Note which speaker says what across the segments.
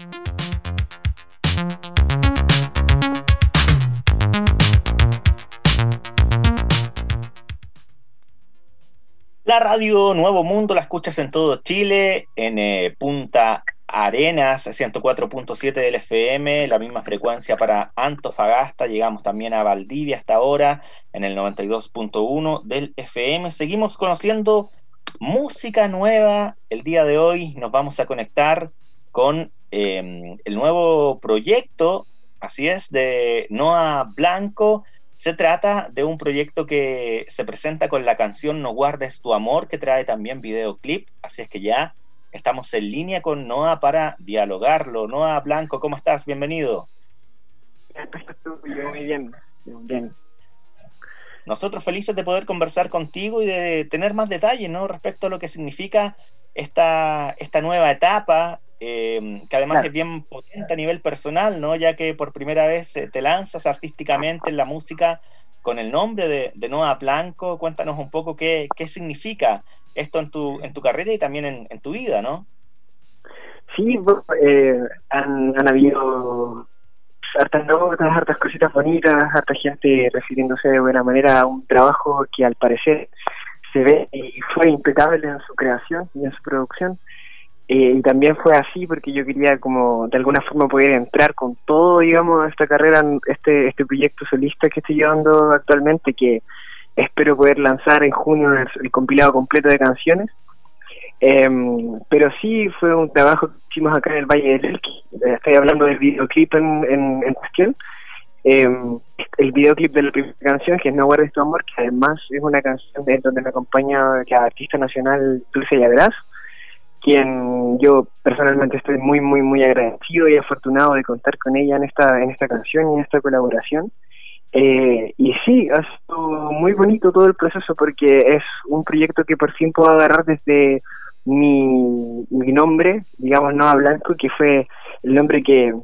Speaker 1: La radio Nuevo Mundo la escuchas en todo Chile, en Punta Arenas, 104.7 del FM, la misma frecuencia para Antofagasta, llegamos también a Valdivia hasta ahora, en el 92.1 del FM. Seguimos conociendo música nueva. El día de hoy nos vamos a conectar con el nuevo proyecto, así es, de Noa Blanco. Se trata de un proyecto que se presenta con la canción No Guardes Tu Amor, que trae también videoclip, así es que ya estamos en línea con Noa para dialogarlo. Noa Blanco, ¿cómo estás? Bienvenido.
Speaker 2: Muy bien, muy bien.
Speaker 1: Nosotros felices de poder conversar contigo y de tener más detalles, ¿no?, respecto a lo que significa esta nueva etapa, que además
Speaker 2: Claro.
Speaker 1: es bien potente a nivel personal, ¿no?, ya que por primera vez te lanzas artísticamente en la música con el nombre de Noa Blanco. Cuéntanos un poco qué significa esto en tu carrera y también en tu vida, ¿no?
Speaker 2: Sí, bueno, han habido hartas notas, hartas cositas bonitas, harta gente refiriéndose de buena manera a un trabajo que al parecer se ve y fue impecable en su creación y en su producción. Y también fue así porque yo quería como de alguna forma poder entrar con todo, digamos, a esta carrera, este proyecto solista que estoy llevando actualmente, que espero poder lanzar en junio el compilado completo de canciones. Pero sí fue un trabajo que hicimos acá en el Valle del Elqui. Estoy hablando del videoclip en cuestión. El videoclip de la primera canción, que es No Guardes Tu Amor, que además es una canción donde me acompaña la artista nacional Dulce Yagraz, quien yo personalmente estoy muy muy muy agradecido y afortunado de contar con ella en esta canción y en esta colaboración. Y sí, ha sido muy bonito todo el proceso porque es un proyecto que por fin puedo agarrar desde mi nombre, digamos, Noa Blanco, que fue el nombre que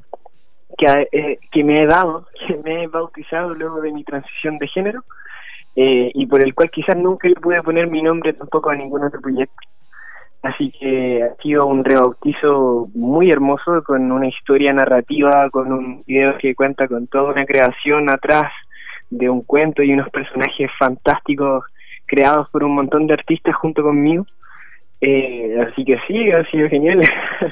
Speaker 2: me he dado, que me he bautizado luego de mi transición de género, y por el cual quizás nunca le pude poner mi nombre tampoco a ningún otro proyecto. Así que ha sido un rebautizo muy hermoso, con una historia narrativa, con un video que cuenta con toda una creación atrás de un cuento y unos personajes fantásticos creados por un montón de artistas junto conmigo. Así que sí, ha sido genial.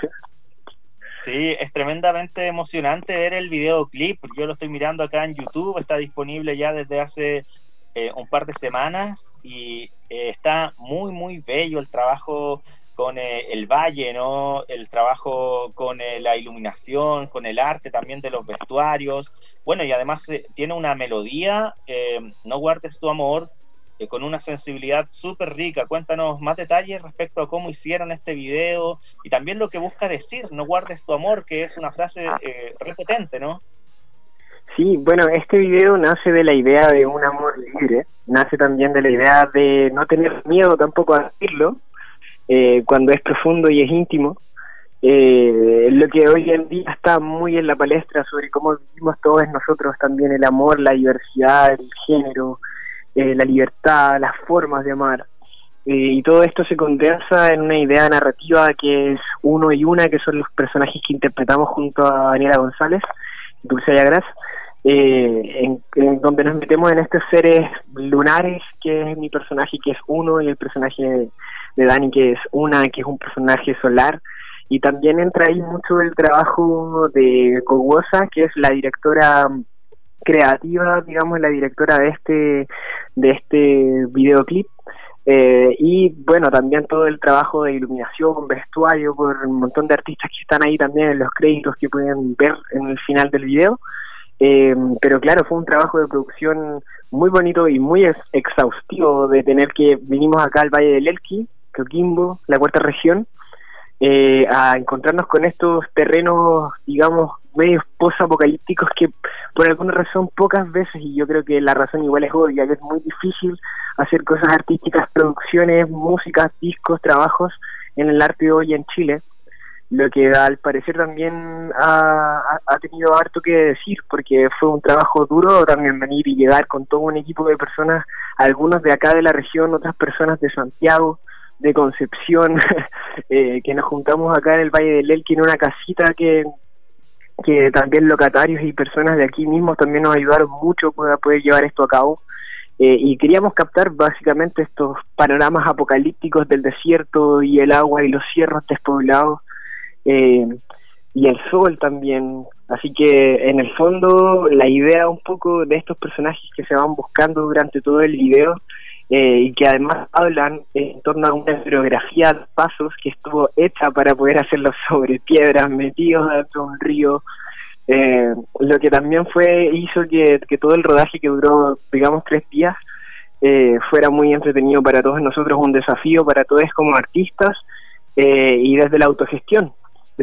Speaker 1: Sí, es tremendamente emocionante ver el videoclip. Yo lo estoy mirando acá en YouTube, está disponible ya desde hace un par de semanas y está muy muy bello el trabajo con el valle, ¿no? El trabajo con la iluminación, con el arte también de los vestuarios. Bueno, y además tiene una melodía, No Guardes Tu Amor, con una sensibilidad súper rica. Cuéntanos más detalles respecto a cómo hicieron este video y también lo que busca decir No Guardes Tu Amor, que es una frase repotente, ¿no?
Speaker 2: Sí, bueno, este video nace de la idea de un amor libre, nace también de la idea de no tener miedo tampoco a decirlo, cuando es profundo y es íntimo. Lo que hoy en día está muy en la palestra sobre cómo vivimos todos nosotros también el amor, la diversidad, el género, la libertad, las formas de amar. Y todo esto se condensa en una idea narrativa que es uno y una, que son los personajes que interpretamos junto a Daniela González, Dulce Yagraz, en donde nos metemos en estos seres lunares, que es mi personaje, que es uno, y el personaje de Dani, que es una, que es un personaje solar. Y también entra ahí mucho el trabajo de Coguosa, que es la directora creativa, digamos, la directora de este videoclip. Y bueno, también todo el trabajo de iluminación, vestuario, por un montón de artistas que están ahí también en los créditos que pueden ver en el final del video. Pero claro, fue un trabajo de producción muy bonito y muy exhaustivo, de tener que vinimos acá al Valle del Elqui, Coquimbo, la cuarta región, a encontrarnos con estos terrenos, digamos, medios post-apocalípticos que por alguna razón pocas veces, y yo creo que la razón igual es obvia, que es muy difícil hacer cosas artísticas, producciones, músicas, discos, trabajos en el arte hoy en Chile, lo que al parecer también ha tenido harto que decir, porque fue un trabajo duro también venir y llegar con todo un equipo de personas, algunos de acá de la región, otras personas de Santiago, de Concepción, que nos juntamos acá en el Valle del Elqui en una casita que también locatarios y personas de aquí mismos también nos ayudaron mucho para poder llevar esto a cabo. Y queríamos captar básicamente estos panoramas apocalípticos del desierto y el agua y los cerros despoblados, y el sol también. Así que en el fondo la idea un poco de estos personajes que se van buscando durante todo el video, y que además hablan en torno a una coreografía de pasos que estuvo hecha para poder hacerlo sobre piedras, metidos dentro de un río, lo que también hizo que todo el rodaje, que duró, digamos, 3 días, fuera muy entretenido para todos nosotros, un desafío para todos como artistas, y desde la autogestión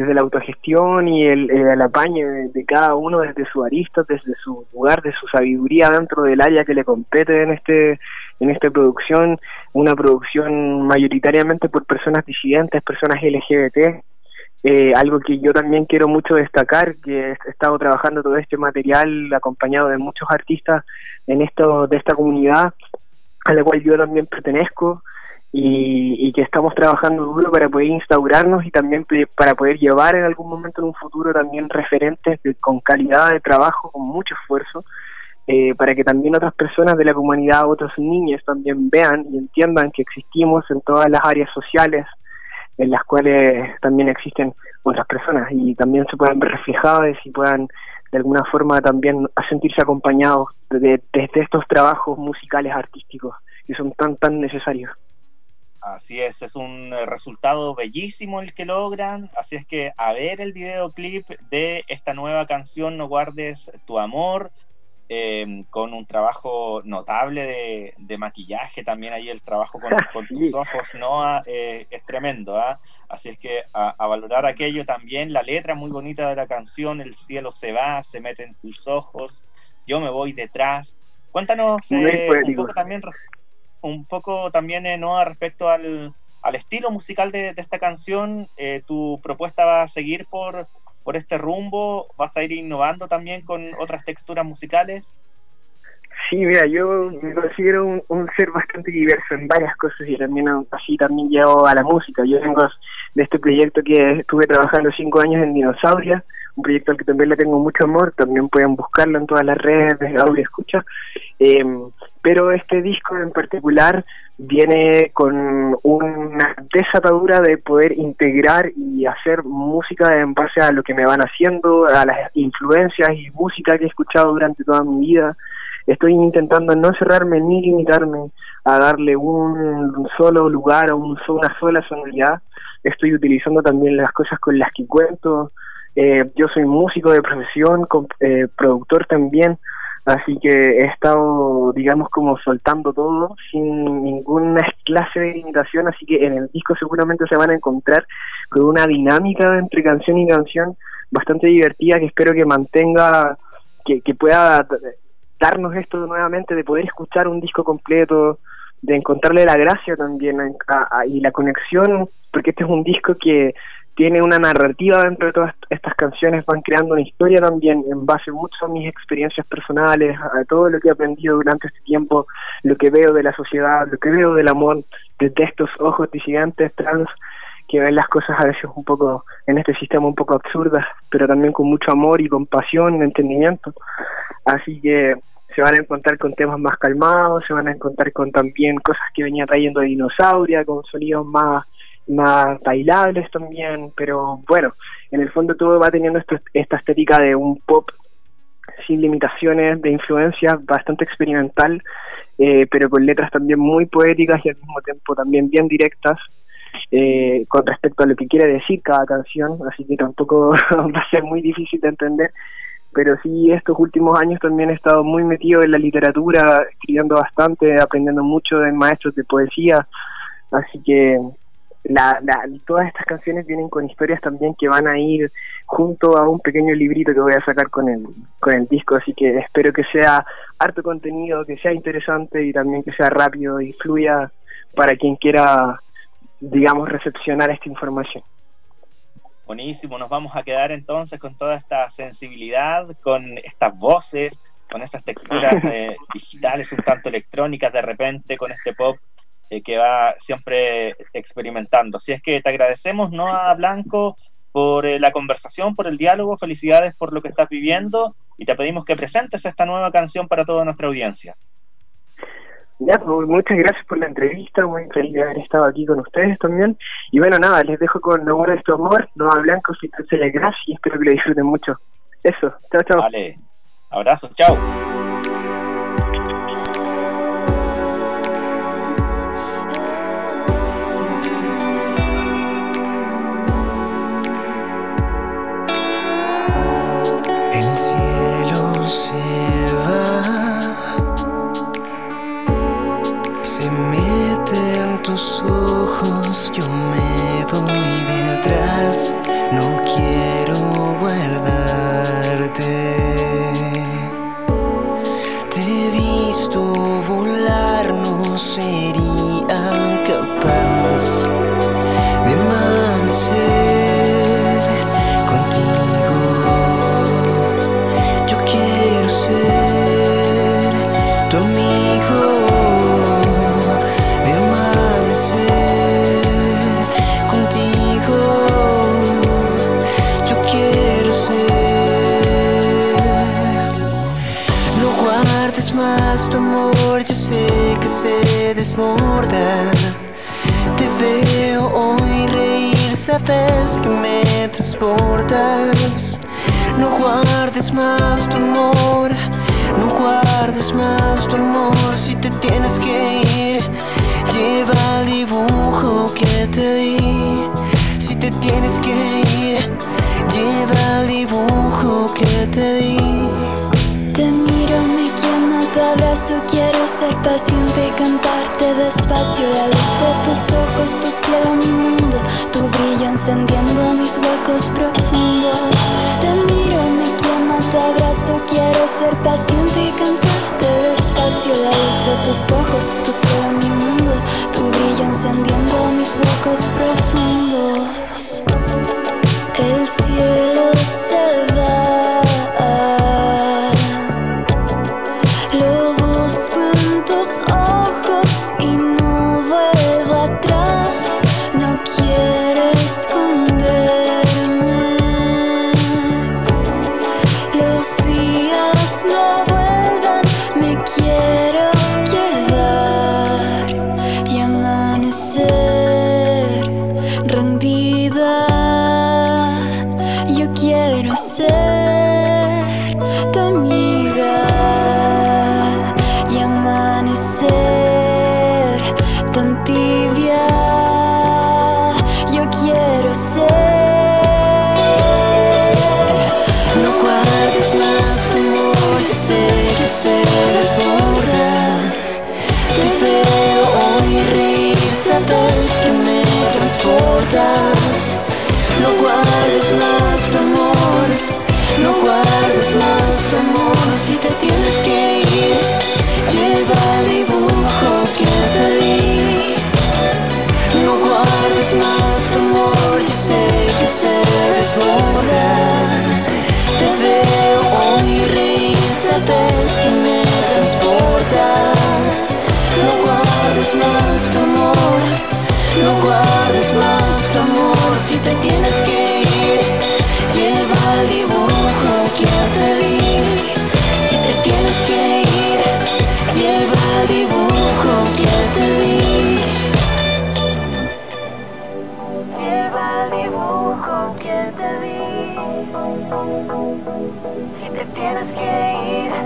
Speaker 2: y el apaño de cada uno desde su arista, desde su lugar, de su sabiduría dentro del área que le compete en esta producción, una producción mayoritariamente por personas disidentes, personas LGBT, algo que yo también quiero mucho destacar, que he estado trabajando todo este material acompañado de muchos artistas de esta comunidad a la cual yo también pertenezco, y que estamos trabajando duro para poder instaurarnos y también para poder llevar en algún momento en un futuro también referentes con calidad de trabajo, con mucho esfuerzo, para que también otras personas de la comunidad, otros niños también vean y entiendan que existimos en todas las áreas sociales en las cuales también existen otras personas, y también se puedan ver reflejadas y puedan de alguna forma también sentirse acompañados desde estos trabajos musicales artísticos que son tan necesarios.
Speaker 1: Así es un resultado bellísimo el que logran, así es que a ver el videoclip de esta nueva canción, No Guardes Tu Amor, con un trabajo notable de maquillaje, también ahí el trabajo con tus ojos, Noah, es tremendo, ¿eh? Así es que a valorar aquello también, la letra muy bonita de la canción, el cielo se va, se mete en tus ojos, yo me voy detrás. Cuéntanos un poco también, Noah, respecto al estilo musical de esta canción. ¿Tu propuesta va a seguir por este rumbo? ¿Vas a ir innovando también con otras texturas musicales?
Speaker 2: Sí, mira, yo me considero un ser bastante diverso en varias cosas, y también así también llevo a la música. Yo vengo de este proyecto que estuve trabajando 5 años en Dinosauria, un proyecto al que también le tengo mucho amor. También pueden buscarlo en todas las redes de audio escucha, pero este disco en particular viene con una desatadura de poder integrar y hacer música en base a lo que me van haciendo, a las influencias y música que he escuchado durante toda mi vida. Estoy intentando no cerrarme ni limitarme a darle un solo lugar o una sola sonoridad. Estoy utilizando también las cosas con las que cuento. Yo soy músico de profesión, productor también, así que he estado, digamos, como soltando todo sin ninguna clase de limitación, así que en el disco seguramente se van a encontrar con una dinámica entre canción y canción bastante divertida, que espero que mantenga, que pueda darnos esto nuevamente, de poder escuchar un disco completo, de encontrarle la gracia también y la conexión, porque este es un disco que tiene una narrativa dentro de todas estas canciones, van creando una historia también en base mucho a mis experiencias personales, a todo lo que he aprendido durante este tiempo, lo que veo de la sociedad, lo que veo del amor, desde estos ojos disidentes trans que ven las cosas a veces un poco en este sistema un poco absurdas, pero también con mucho amor y compasión, entendimiento. Así que se van a encontrar con temas más calmados, se van a encontrar con también cosas que venía trayendo de Dinosauria, con sonidos más bailables también, pero bueno, en el fondo todo va teniendo esta estética de un pop sin limitaciones, de influencia bastante experimental, pero con letras también muy poéticas y al mismo tiempo también bien directas, con respecto a lo que quiere decir cada canción, así que tampoco va a ser muy difícil de entender. Pero sí, estos últimos años también he estado muy metido en la literatura, escribiendo bastante, aprendiendo mucho de maestros de poesía, así que todas estas canciones vienen con historias también que van a ir junto a un pequeño librito que voy a sacar con el disco, así que espero que sea harto contenido, que sea interesante y también que sea rápido y fluya para quien quiera, digamos, recepcionar esta información.
Speaker 1: Buenísimo, nos vamos a quedar entonces con toda esta sensibilidad, con estas voces, con esas texturas digitales un tanto electrónicas de repente, con este pop que va siempre experimentando. Así es que te agradecemos, Noa Blanco, por la conversación, por el diálogo, felicidades por lo que estás viviendo y te pedimos que presentes esta nueva canción para toda nuestra audiencia.
Speaker 2: Ya, pues, muchas gracias por la entrevista, muy feliz de haber estado aquí con ustedes también. Y bueno, nada, les dejo con No Guardes Tu Amor, Noa Blanco, si te hace la gracia, y espero que lo disfruten mucho. Eso, chao, chao.
Speaker 1: Vale, abrazos, chao.
Speaker 3: El cielo se va, se mete en tus ojos, yo me voy detrás, no quiero guardarte. Te he visto volar, no sería capaz de amanecer contigo. Yo quiero ser tu amigo, de amanecer contigo. Yo quiero ser. No guardes más tu amor, yo sé que se desborda. Te veo hoy reír, sabes que me transportas. No guardes más tu amor, no guardes más tu amor. Si te tienes que ir, lleva el dibujo que te di. Si te tienes que ir, lleva el dibujo que te di.
Speaker 4: Te miro, me quema tu abrazo, quiero ser paciente y cantarte despacio. La luz de tus ojos, tu cielo, mi mundo, tu brillo encendiendo mis huecos profundos. Te miro, me quema tu abrazo, quiero ser paciente y cantarte despacio. La luz de tus ojos, tu cielo, mi mundo, tu brillo encendiendo mis huecos profundos. El cielo se va, lo busco en tus ojos y no vuelvo atrás. No quiero esconderme. Los días no vuelven, me quiero quedar y amanecer rendida. Yo quiero ser tu amiga y amanecer tan tibia. Yo quiero ser.
Speaker 3: No guardes más tu amor, yo sé que se desborda. Te veo hoy reír, sabes que me transportas. No guardes más tu amor, no guardes más tu amor. Si te tienes que ir, lleva el dibujo que te di. No guardes más tu amor, yo sé que se desborda. Te veo hoy reír, sabes que me transportas. No guardes más tu amor, no guardes más tu amor. Si te tienes que ir, lleva el dibujo que te di. Si te tienes que ir, lleva el dibujo que te di. Lleva el dibujo que te di. Si te tienes que ir.